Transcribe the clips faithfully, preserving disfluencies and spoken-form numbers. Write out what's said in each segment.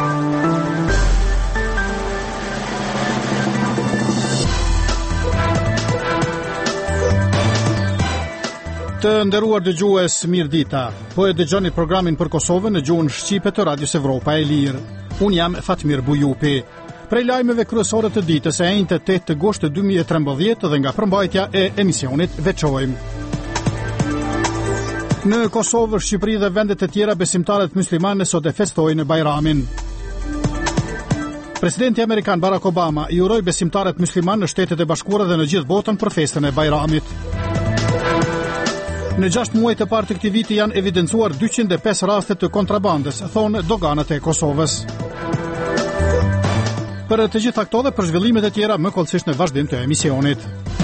Të nderuar dëgjues, mirëdita. Po e dëgjoni programin për Kosovën në gjuhën shqipe të Radios Evropa e Lirë. Unë jam Fatmir Bujupi. Prej lajmeve kryesore të ditës e njëjtë tetë gusht dy mijë e trembëdhjetë dhe nga përmbajtja e emisionit veçojmë. Në Kosovë, Shqipëri dhe vendet e tjera besimtarët muslimane sot e festojnë Bajramin. Presidenti amerikan Barack Obama i uroi besimtarët musliman në Shtetet e Bashkuara dhe në gjithë botën për festën e Bajramit. Në gjashtë muaj të parë të këtij viti janë evidencuar dyqind e pesë raste të kontrabandës, thonë doganat e Kosovës. Për të gjitha këto dhe për zhvillimet e tjera më kollësisht në vazhdim të emisionit.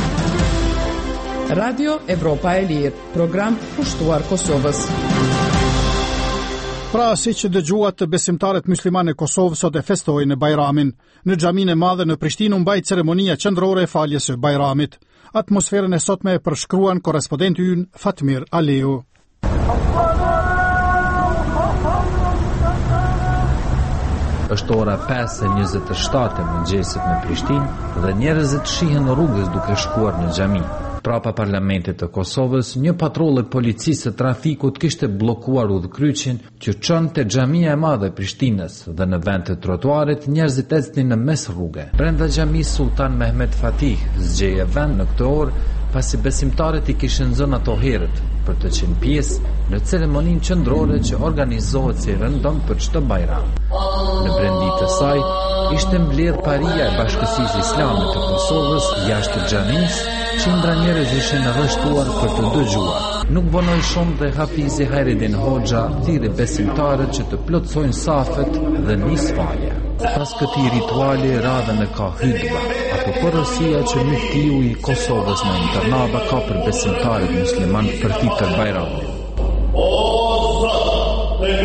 Radio Evropa e Lirë, program pushtuar Kosovës. Pra, si që dëgjuat, besimtarët musliman e Kosovës sot e festojnë Bajramin. Në xhaminë e madhe në Prishtinë u mbajt ceremonia qendrore e faljes së Bajramit. Atmosferën e sotme e përshkruan korrespondenti ynë Fatmir Aliu. Është ora pesë e njëzet e shtatë e mëngjesit në Prishtinë dhe njerëzit shihen në rrugës duke shkuar në xhami. Prapa parlamentit të Kosovës, një patrullë e policisë së trafikut kishte bllokuar udhkryqin që çon te xhamia e madhe e Prishtinës dhe në vend të trotuarit njerëzit ecnin në mes rruge. Brenda xhamisë Sultan Mehmet Fatih zgjeje vend në këtë orë pasi besimtarët i kishin zënë ato herët për të qenë pjesë në ceremoninë qendrore që organizohet si rëndom për çdo Bajram. Në brendi të saj ishte mbledh paria e Bashkësisë Islame të Kosovës jashtë xhamisë. Qindra njerëz ishin arrestuar për të dëgjuar. Nuk vonoi shumë dhe Hafizi Hajredin Hoxha thirrë besimtarët që të plotësojnë safet dhe nis falja. Pas këtij rituali radhën e ka hutba, apo porosia që muftiu i Kosovës në Tërnava ka për besimtarët musliman për fitën Bajramit. O Zot, të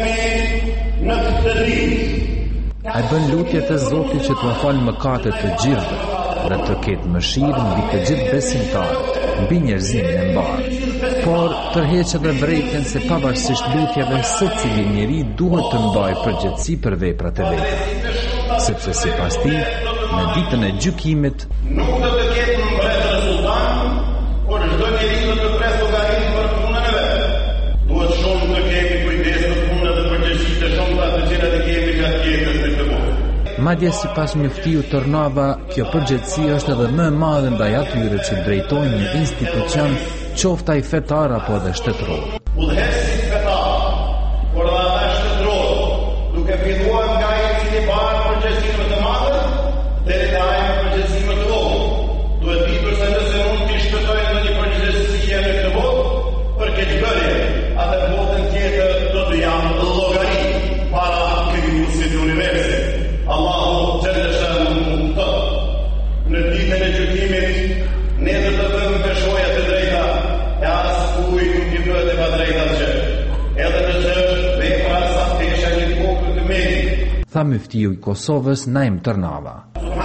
lutemi në këtë ditë. Ai bën lutje te Zoti që t'u falë mëkatet të gjithëve dhe të ketë mëshirë mbi të gjithë besimtarët, mbi njerëzimin e mbarë. Por tërheq edhe vërejtjen se pavarësisht lutjeve, secili njeri duhet të mbajë përgjegjësi për veprat e veta. Sepse sipas tij, në ditën e gjykimit nuk do të ketë mbretër sultan, por çdo njeri do të presë llogaritë për punën e vet. Duhet shumë të kemi kujdes për punën dhe përgjegjësitë e shumta të cilat i kemi gjatë jetës në këtë botë. Madje sipas njoftiu Tërnava, kjo përgjegjësi është edhe më e madhe ndaj atyre që drejtojnë një institucion, qoftë ai fetar apo edhe shtetëror. Udhëheqësit fetar, por edhe ata shtetëror, duke filluar nga ai i cili bën përgjegjësi më të madhe, deri te ai me përgjegjësi më të vogël. Duhet ditur se nëse mund të shpëtoj ndonjë përgjegjësi në këtë botë, për këtë bërje, atë botën tjetër do të jam llogari para krijuesit të universit. Allahu xhalla shanu të. Në ditën e gjykimit, ne do të bëjmë peshoja të drejta, e as kujt nuk i bëhet e padrejta gjë. Edhe nëse është vepra sa pesha një kokë të mendit. Tha muftiu i Kosovës Naim Tërnava.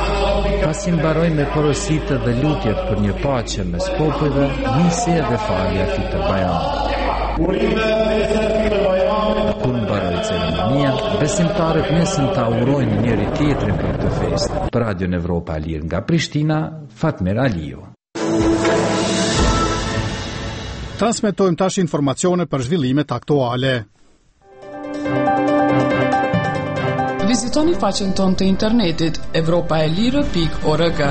Pasi mbaroi me porositë dhe lutjet për një paqe mes popujve, nisi edhe falja e fitë Bajramit. Kur mbaroi ceremonia, besimtarët nesën ta urojnë njëri tjetrin për këtë festë. Për Radion Evropa e Lirë nga Prishtina, Fatmir Aliu. Transmetojmë tash informacione për zhvillimet aktuale. Vizitoni faqen tonë të internetit evropaelire pikë org.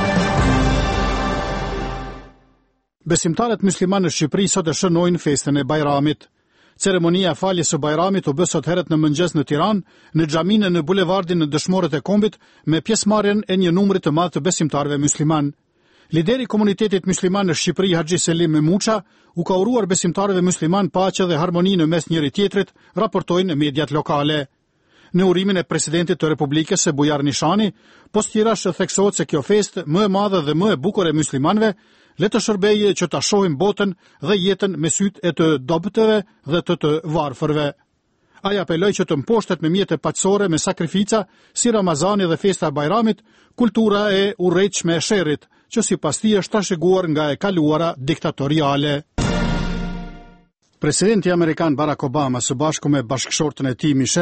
Besimtarët musliman në Shqipëri sot e shënojnë festën e Bajramit. Ceremonia e faljes së Bajramit u bë sot herët në mëngjes në Tiranë, në xhaminë në bulevardin në Dëshmorët e Kombit, me pjesëmarrjen e një numri të madh të besimtarëve musliman. Lideri i komunitetit musliman në Shqipëri, Haxhi Selim Memuça, u ka uruar besimtarëve musliman paqe dhe harmoni në mes njëri tjetrit, raportojnë mediat lokale. Në urimin e presidentit të Republikës së Bujar Nishani, postirash theksohet se kjo festë më e madhe dhe më e bukur e muslimanëve le të shërbejë që ta shohim botën dhe jetën me sytë e të dobëtëve dhe të të varfërve. Ai apeloi që të mposhtet me mjete paqësore me sakrifica si Ramazani dhe festa e Bajramit, kultura e urrejtshme e sherrit, që sipas tij është trashëguar nga e kaluara diktatoriale. Presidenti amerikan Barack Obama së bashku me bashkëshortën e tij Michelle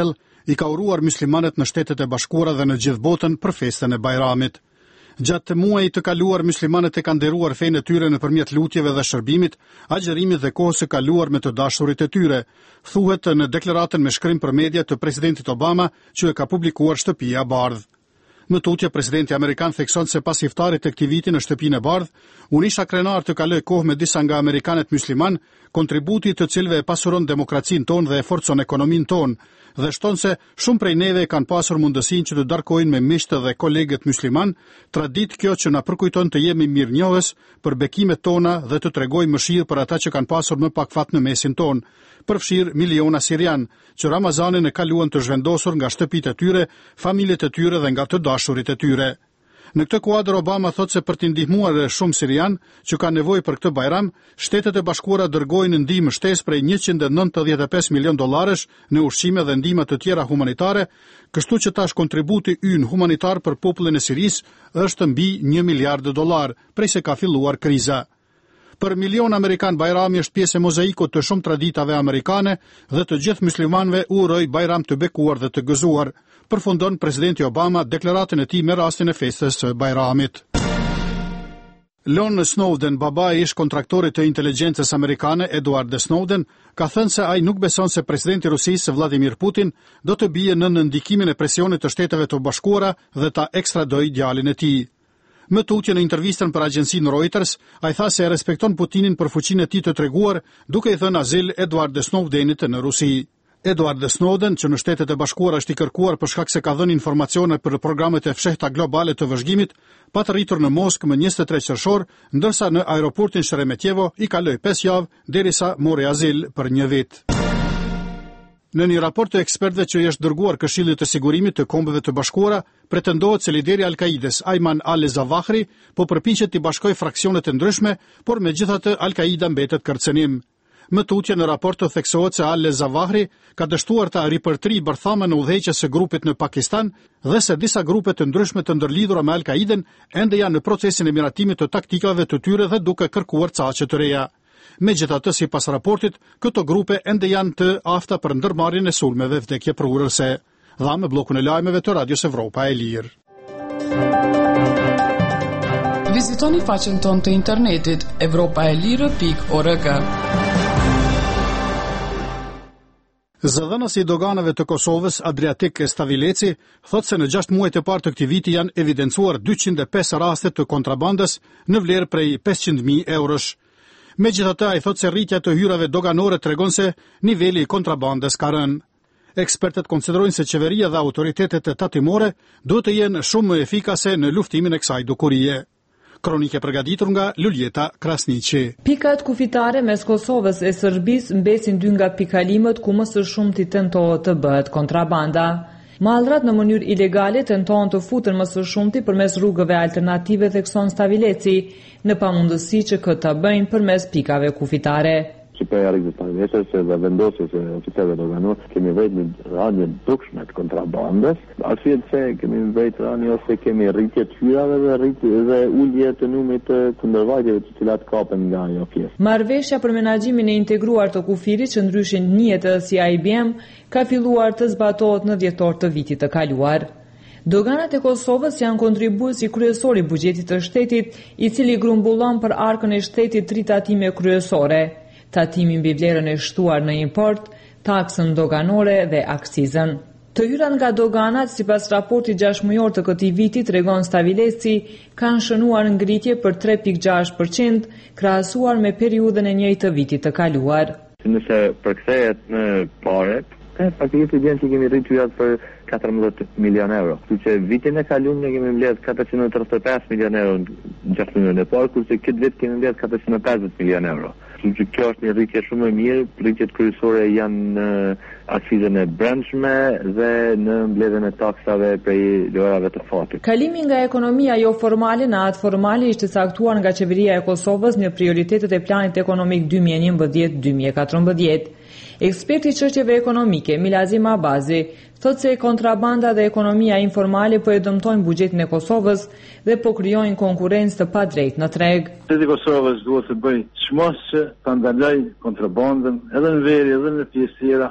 i ka uruar muslimanët në Shtetet e Bashkuara dhe në gjithë botën për festën e Bajramit. Gjatë muajit të kaluar, muslimanët e kanë nderuar fenë e tyre nëpërmjet lutjeve dhe shërbimit, agjërimit dhe kohës së kaluar me të dashurit e tyre, thuhet në deklaratën me shkrim për media të presidentit Obama që e ka publikuar Shtëpia e Bardhë. Në tutje, presidenti Amerikan thekson se pas iftarit të këtij viti në Shtëpinë e Bardhë, u nisha krenar të kaloj kohë me disa nga amerikanët musliman, kontributi të cilëve e pasuron demokracinë tonë dhe e forcon ekonominë tonë, dhe shton se shumë prej neve kanë pasur mundësinë që të darkojnë me miqtë dhe kolegët musliman, traditë kjo që na përkujton të jemi mirënjohës për bekimet tona dhe të tregojmë mëshirë për ata që kanë pasur më pak fat në mesin tonë, përfshirë miliona sirian, që Ramazanin e kaluan të zhvendosur nga shtëpitë e tyre, familjet e tyre dhe nga të dashurit e tyre. Në këtë kuadër Obama thot se për t'i ndihmuar shumë sirian që kanë nevojë për këtë Bajram, Shtetet e Bashkuara dërgojnë ndihmë shtesë prej njëqind e nëntëdhjetë e pesë milion dollarësh në ushqime dhe ndihma të tjera humanitare, kështu që tash kontributi ynë humanitar për popullin e Sirisë është mbi një miliard dollar, prej se ka filluar kriza. Për milion Amerikan, Bajrami është pjesë e mozaikut të shumë traditave amerikane dhe të gjithë muslimanëve u uroj Bajram të bekuar dhe të gëzuar, përfundon presidenti Obama deklaratën e tij me rastin e festës së Bajramit. Lon Snowden, baba i ish kontraktorit të inteligjencës amerikane Edward Snowden, ka thënë se ai nuk beson se presidenti i Rusisë Vladimir Putin do të bie në ndikimin e presionit të Shteteve të Bashkuara dhe ta ekstradojë djalin e tij. Më tutje në intervistën për agjensinë Reuters, ai tha se e respekton Putinin për fuqinë e tij të treguar, duke i thënë azil Edward Snowdenit në Rusi. Edward Snowden, që në Shtetet e Bashkuara është i kërkuar për shkak se ka dhënë informacione për programet e fshehta globale të vëzhgimit, pa të rritur në Moskë më njëzet e tre qershor, ndërsa në aeroportin Sheremetjevo i kaloi pesë javë derisa mori azil për një vit. Në një raport të ekspertëve që i është dërguar Këshillit të Sigurimit të Kombeve të Bashkuara, pretendohet se lideri i Al-Kaides, Ayman al-Zawahri, po përpiqet të bashkojë fraksionet e ndryshme, por megjithatë Al-Qaida mbetet kërcënim. Më tutje në raport të theksohet se al-Zawahri ka dështuar ta ripërtri bërthamën e udhëheqjes së grupit në Pakistan dhe se disa grupe të ndryshme të ndërlidhura me Al-Qaiden ende janë në procesin e miratimit të taktikave të tyre dhe duke kërkuar caqe të reja. Megjithatë, sipas raportit, këto grupe ende janë të afta për ndërmarrjen e sulmeve vdekje prurëse. Dha me bllokun e lajmeve të Radios Evropa e Lirë. Vizitoni faqen tonë të internetit evropaelire pikë org. Zëdhënësi i doganave të Kosovës, Adriatik Stavileci, thot se në gjashtë muajt e parë të këtij viti janë evidencuar dyqind e pesë raste të kontrabandës në vlerë prej pesëqind mijë eurosh. Megjithatë, ai thot se rritja të hyrave doganore tregon se niveli i kontrabandës ka rënë. Ekspertët konsiderojnë se qeveria dhe autoritetet tatimore duhet të jenë shumë më efikase në luftimin e kësaj dukurie. Kronike përgatitur nga Luljeta Krasniqi. Pikat kufitare mes Kosovës e Serbisë mbesin dy nga pikalimet ku më së shumti tentohet të bëhet kontrabanda. Mallrat në mënyrë ilegale tentojnë të futen më së shumti përmes rrugëve alternative, thekson Stavileci, në pamundësi që këtë ta bëjnë përmes pikave kufitare. Shqipëria ekziston vetë se dhe vendosjes e oficerëve doganor kemi vënë në rënje dukshme të kontrabandës, arsye se kemi vënë rënje ose kemi rritje të hyrave dhe rritje dhe ulje të numrit të kundërvajtjeve të cilat kapen nga ajo pjesë. Marrëveshja për menaxhimin e integruar të kufirit që ndryshin njihet edhe si I B M ka filluar të zbatohet në dhjetor të vitit të kaluar. Doganat e Kosovës janë kontribuesi kryesor i buxhetit të shtetit, i cili grumbullon për arkën e shtetit tri tatime kryesore: tatimin mbi vlerën e shtuar në import, taksën doganore dhe aksizën. Të hyrat nga doganat, sipas raportit gjashtë të këtij viti, tregon Stavileci, kanë shënuar ngritje për tre pikë gjashtë përqind krahasuar me periudhën e njëjtë të vitit të kaluar. Nëse përkthehet në parë, faktikisht vjen që kemi rritur hyrat për katërmbëdhjetë milion euro. Kështu që vitin e kaluar ne kemi mbledh katërqind e tridhjetë e pesë milion euro gjashtë muajve të parë, kurse këtë vit kemi mbledh katërqind e pesëdhjetë milion euro. Kështu që kjo është një rritje shumë e mirë. Rritjet kryesore janë në aksizën e brendshme dhe në mbledhjen e taksave prej lojrave të fatit. Kalimi nga ekonomia jo formale në atë formale ishte caktuar nga qeveria e Kosovës në prioritetet e planit ekonomik dy mijë e njëmbëdhjetë dy mijë e katërmbëdhjetë. Eksperti i çështjeve ekonomike Milazim Abazi thotë se kontrabanda dhe ekonomia informale po e dëmtojnë buxhetin e Kosovës dhe po krijojnë konkurrencë të padrejtë në treg. Shteti i Kosovës duhet të bëjë çmos që ta ndalojë kontrabandën edhe në veri edhe në pjesë tjera,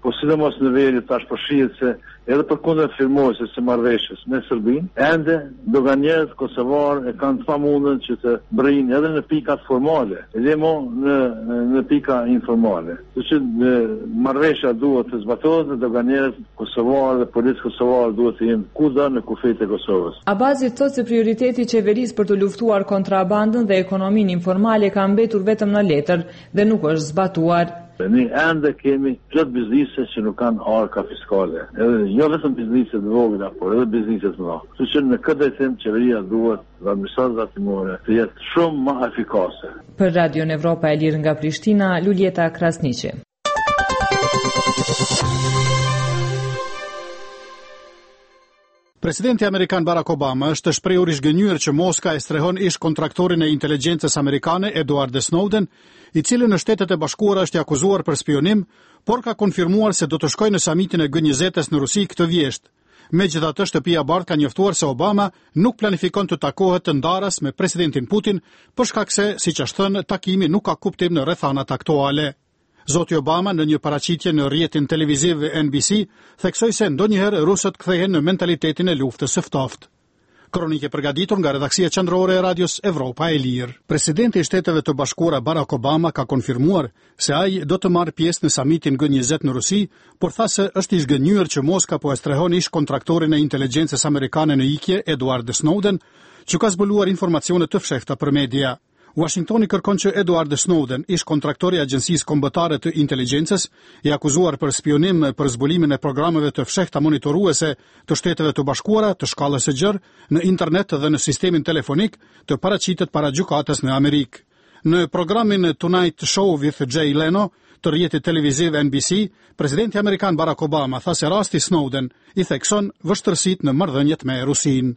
po sidomos në veri tash po shihet se edhe përkundër firmosjes së marrëveshjes me Serbinë, ende doganierët kosovarë e kanë të pamundën që të brijnë edhe në pikat formale, edhe mo në në pika informale. Kështu që marrëveshja duhet të zbatohet dhe doganierët kosovarë dhe policia kosovare duhet të jenë kudo në kufijtë e Kosovës. Abazi thotë se prioriteti i qeverisë për të luftuar kontrabandën dhe ekonominë informale ka mbetur vetëm në letër dhe nuk është zbatuar. Ne ende kemi plot biznise që nuk kanë arka fiskale. Edhe jo vetëm biznise të vogla, por edhe biznise të mëdha. Kështu që në këtë drejtim qeveria duhet dhe administrata timore të jetë shumë më efikase. Për Radion Evropa e Lirë nga Prishtina, Luljeta Krasniqi. Presidenti Amerikan Barack Obama është shprehur i zgënjur që Moska e strehon ish kontraktorin e inteligjencës amerikane Edward Snowden, i cili në Shtetet e Bashkuara është i akuzuar për spionim, por ka konfirmuar se do të shkojë në samitin e G njëzet-s në Rusi këtë vjesht. Megjithatë, shtëpia Bardh ka njoftuar se Obama nuk planifikon të takohet të ndaras me presidentin Putin, për shkak se, siç është thënë, takimi nuk ka kuptim në rrethanat aktuale. Zoti Obama në një paraqitje në rrjetin televiziv N B C theksoi se ndonjëherë rusët kthehen në mentalitetin e luftës së ftoftë. Kronike përgatitur nga redaksia qendrore e Radios Evropa e Lirë. Presidenti i Shteteve të Bashkuara Barack Obama ka konfirmuar se ai do të marrë pjesë në samitin G njëzet në Rusi, por tha se është i zgënjur që Moska po e strehon ish kontraktorin e inteligjencës amerikane në ikje Edward Snowden, që ka zbuluar informacione të fshehta për media. Washingtoni kërkon që Edward Snowden, ish kontraktori i Agjencisë Kombëtare të Inteligjencës, i akuzuar për spionim për zbulimin e programeve të fshehta monitoruese të Shteteve të Bashkuara të shkallës së gjerë në internet dhe në sistemin telefonik, të paraqitet para gjykatës në Amerikë. Në programin Tonight Show with Jay Leno të rrjetit televiziv N B C, presidenti amerikan Barack Obama tha se rasti Snowden i thekson vështërsitë në marrëdhëniet me Rusinë.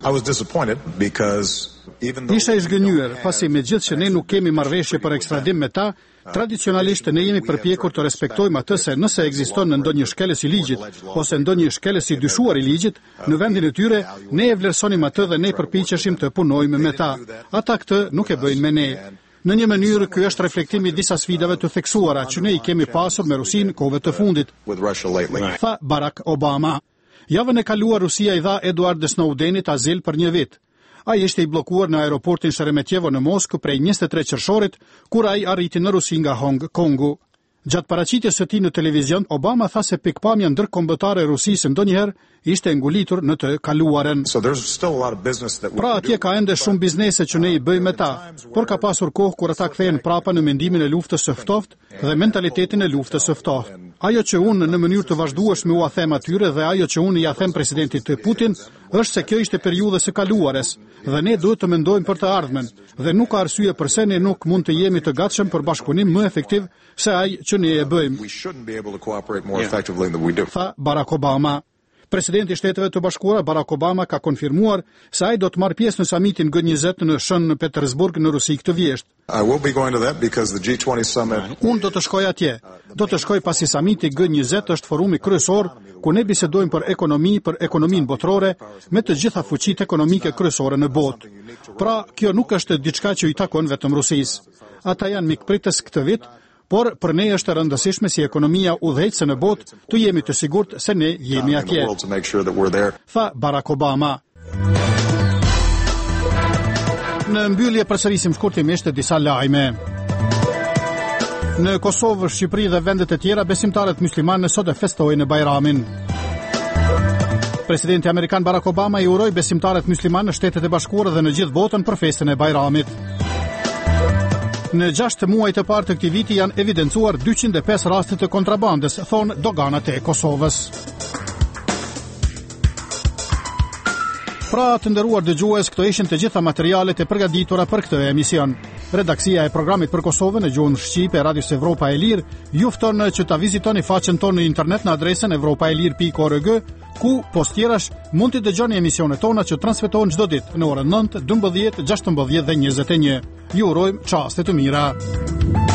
Isha i zgënjur, pasi megjithëse që ne nuk kemi marrëveshje për ekstradim me ta, tradicionalisht ne jemi përpjekur të respektojmë atë se nëse ekziston në ndonjë shkelës i ligjit ose ndonjë shkelës i dyshuar i ligjit, në vendin e tyre ne e vlerësonim atë dhe ne përpiqeshim të punojmë me ta. Ata këtë nuk e bëjnë me ne. Në një mënyrë, ky është reflektimi i disa sfidave të theksuara që ne i kemi pasur me Rusinë kohëve të fundit, tha Barack Obama. Javën e kaluar Rusia i dha Edward Snowdenit azil për një vit. Ai ishte i bllokuar në aeroportin Sheremetjevo në Moskë prej njëzet e tre qershorit, kur ai arriti në Rusi nga Hong Kongu. Gjatë paraqitjes së tij në televizion, Obama tha se pikpamja ndërkombëtare e Rusisë ndonjëherë ishte ngulitur në të kaluarën. Pra atje ka ende shumë biznese që ne i bëjmë me ta, por ka pasur kohë kur ata kthehen prapa në mendimin e luftës së ftohtë dhe mentalitetin e luftës së ftohtë. Ajo që unë në mënyrë të vazhdueshme u a them atyre dhe ajo që unë i a them presidentit Putin është se kjo ishte periudha e kaluarës dhe ne duhet të mendojmë për të ardhmen dhe nuk ka arsye pse ne nuk mund të jemi të gatshëm për bashkëpunim më efektiv se ai që ne e bëjmë. Tha Barack Obama. Presidenti i Shteteve të Bashkuara Barack Obama ka konfirmuar se ai do të marrë pjesë në samitin G njëzet në Shën Petersburg në Rusi këtë vjesht. Unë do të shkoj atje. Do të shkoj pasi samiti G njëzet është forumi kryesor ku ne bisedojmë për ekonomi, për ekonominë botërore me të gjitha fuqitë ekonomike kryesore në botë. Pra, kjo nuk është diçka që i takon vetëm Rusisë. Ata janë mikpritës këtë vit, por për ne është rëndësishme si ekonomia udhëheqëse në botë të jemi të sigurt se ne jemi atje, tha Barack Obama. Në mbyllje përsërisim shkurtimisht disa lajme. Në Kosovë, Shqipëri dhe vendet e tjera, besimtarët muslimanë sot e festojnë Bajramin. Presidenti amerikan Barack Obama i uroi besimtarët muslimanë në Shtetet e Bashkuara dhe në gjithë botën për festën e Bajramit. Në gjashtë muaj të parë të këtij viti janë evidencuar dyqind e pesë raste të kontrabandës, thonë doganat e Kosovës. Pra, të nderuar dëgjues, këto ishin të gjitha materialet e përgatitura për këtë emision. Redaksia e programit për Kosovën në gjuhën shqipe e Radios Evropa e Lirë ju fton që ta vizitoni faqen tonë në internet në adresën evropaelir pikë org, ku post tjerash mund të dëgjoni emisionet tona që transmetohen çdo ditë në orën nëntë, dymbëdhjetë, gjashtëmbëdhjetë dhe njëzet e një. Ju urojmë çaste të mira.